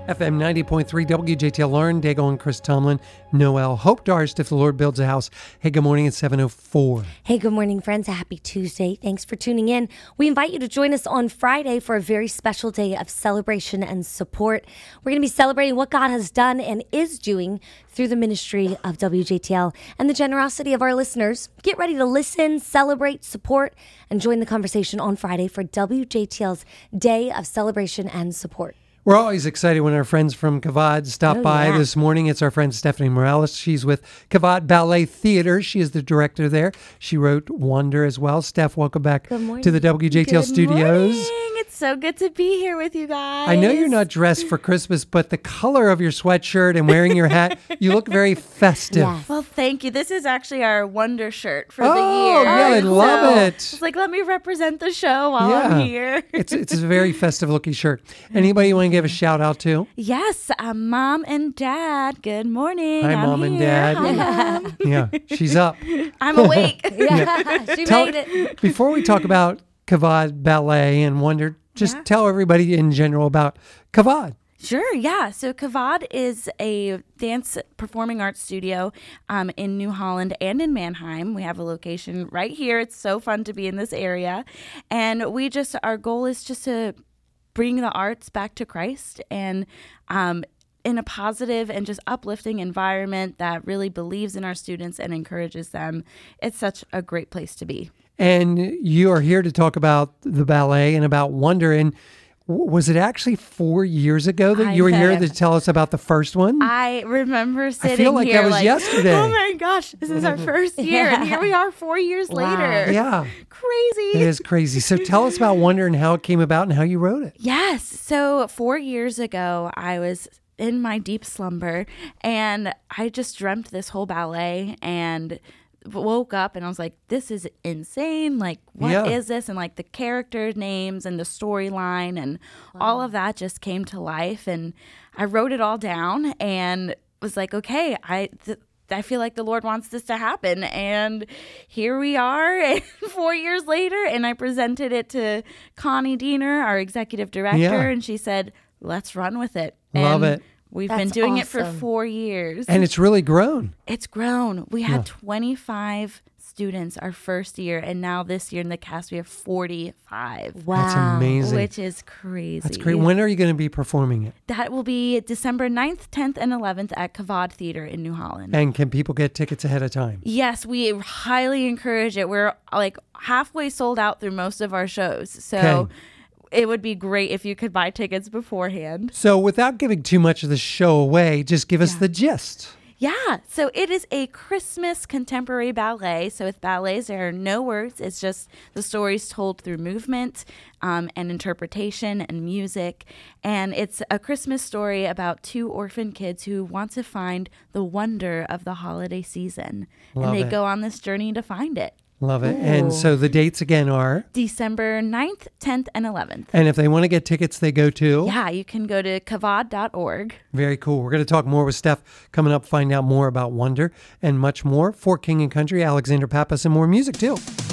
FM 90.3 WJTL, Lauren Daigle and Chris Tomlin, Noel Hope Darst, if the Lord builds a house. Hey, good morning. It's 7:04. Hey, good morning, friends. A happy Tuesday. Thanks for tuning in. We invite you to join us on Friday for a very special day of celebration and support. We're going to be celebrating what God has done and is doing through the ministry of WJTL and the generosity of our listeners. Get ready to listen, celebrate, support, and join the conversation on Friday for WJTL's Day of Celebration and Support. We're always excited when our friends from Kavod stop by. Yeah. This morning. It's our friend Stephanie Morales. She's with Kavod Ballet Theater. She is the director there. She wrote Wonder as well. Steph, welcome back to the WJTL studios. Morning. It's so good to be here with you guys. I know you're not dressed for Christmas, but the color of your sweatshirt and wearing your hat, you look very festive. Yes. Well, thank you. This is actually our Wonder shirt for the Oh, year. yeah, I love it. It's like, let me represent the show while Yeah. I'm here. It's a very festive looking shirt. Anybody you want to give a shout out to? Yes, Mom and Dad. Good morning. Hi, I'm Mom and here. Dad. Hi, Mom. Yeah, she's up. I'm awake. Yeah, she Tell- made it. Before we talk about Kavod Ballet and Wonder, just tell everybody in general about Kavod. Sure, yeah. So Kavod is a dance performing arts studio in New Holland and in Mannheim. We have a location right here. It's so fun to be in this area. And our goal is just to bring the arts back to Christ and in a positive and just uplifting environment that really believes in our students and encourages them. It's such a great place to be. And you are here to talk about the ballet and about Wonder. And was it actually 4 years ago that you were here to tell us about the first one? I remember sitting feel like here that was yesterday. Oh my gosh, this is our first year, and here we are 4 years later. Yeah, Crazy. it is crazy. So tell us about Wonder and how it came about and how you wrote it. Yes. So 4 years ago, I was in my deep slumber, and I just dreamt this whole ballet and woke up and I was like, this is insane. Like, what is this? And like the character names and the storyline and all of that just came to life. And I wrote it all down and was like, okay, I feel like the Lord wants this to happen. And here we are 4 years later. And I presented it to Connie Diener, our executive director. And she said, let's run with it. Love it. We've That's been doing it for awesome. 4 years. And it's really grown. It's grown. We had 25 students our first year, and now this year in the cast we have 45. Wow. That's amazing. Which is crazy. That's great. When are you going to be performing it? That will be December 9th, 10th, and 11th at Kavod Theater in New Holland. And can people get tickets ahead of time? Yes, we highly encourage it. We're like halfway sold out through most of our shows. So Okay. it would be great if you could buy tickets beforehand. So without giving too much of the show away, just give us the gist. Yeah, so it is a Christmas contemporary ballet. So with ballets, there are no words. It's just the stories told through movement and interpretation and music. And it's a Christmas story about two orphan kids who want to find the wonder of the holiday season. Love and they it. go on this journey to find it. Love it. And so the dates again are? December 9th, 10th, and 11th. And if they want to get tickets, they go to? Yeah, you can go to kavod.org. Very cool. We're going to talk more with Steph coming up, find out more about Wonder and much more. For King and Country, Alexander Pappas, and more music too.